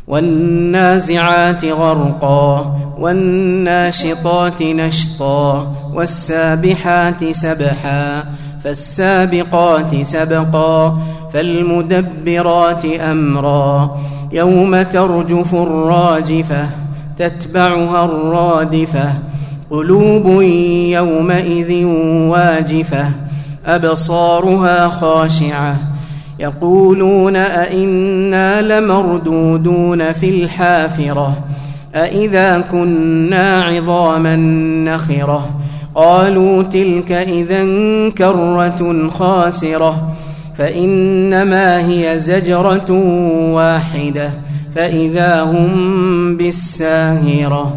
والنازعات غرقا والناشطات نشطا والسابحات سبحا فالسابقات سبقا فالمدبرات أمرا يوم ترجف الراجفة تتبعها الرادفة قلوب يومئذ واجفة أبصارها خاشعة يقولون أئنا لمردودون في الحافرة أئذا كنا عظاما نخرة قالوا تلك إذا كرة خاسرة فإنما هي زجرة واحدة فإذا هم بالساهرة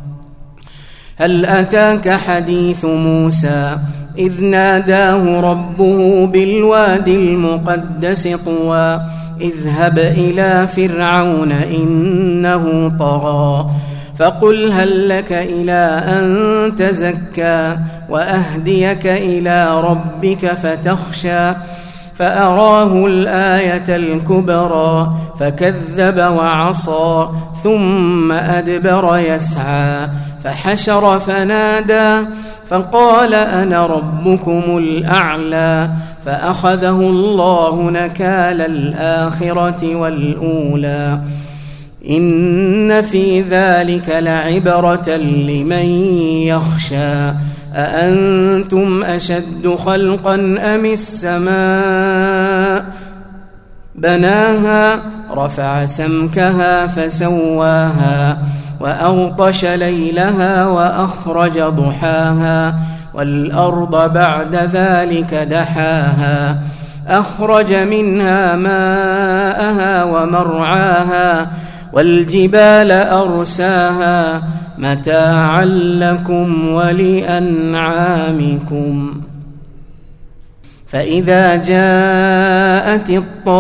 هل أتاك حديث موسى إذ ناداه ربه بالوادي المقدس طوى اذهب إلى فرعون إنه طغى فقل هل لك إلى أن تزكى وأهديك إلى ربك فتخشى فأراه الآية الكبرى فكذب وعصى ثم أدبر يسعى فحشر فنادى فقال أنا ربكم الأعلى فأخذه الله نكال الآخرة والأولى إن في ذلك لعبرة لمن يخشى أأنتم أشد خلقا أم السماء بناها رفع سمكها فسواها وأغطش ليلها وأخرج ضحاها والأرض بعد ذلك دحاها أخرج منها ماءها ومرعاها والجبال أرساها متاعا لكم ولأنعامكم فإذا جاءت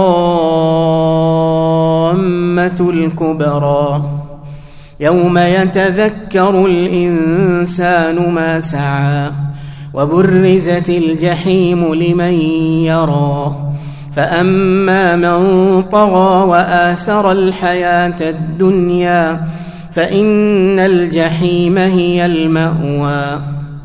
الطامة الكبرى يوم يتذكر الإنسان ما سعى وبرزت الجحيم لمن يرى فأما من طغى وآثر الحياة الدنيا فإن الجحيم هي المأوى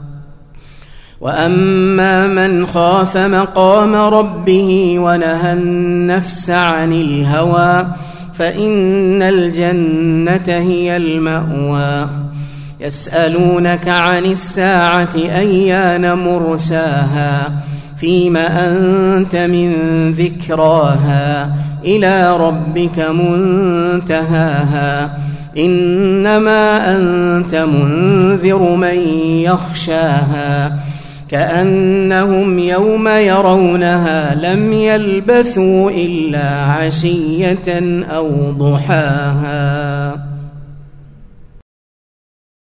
وأما من خاف مقام ربه ونهى النفس عن الهوى فإن الجنة هي المأوى يسألونك عن الساعة أيان مرساها فيم أنت من ذكراها إلى ربك منتهاها إنما أنت منذر من يخشاها كأنهم يوم يرونها لم يلبثوا إلا عشية أو ضحاها.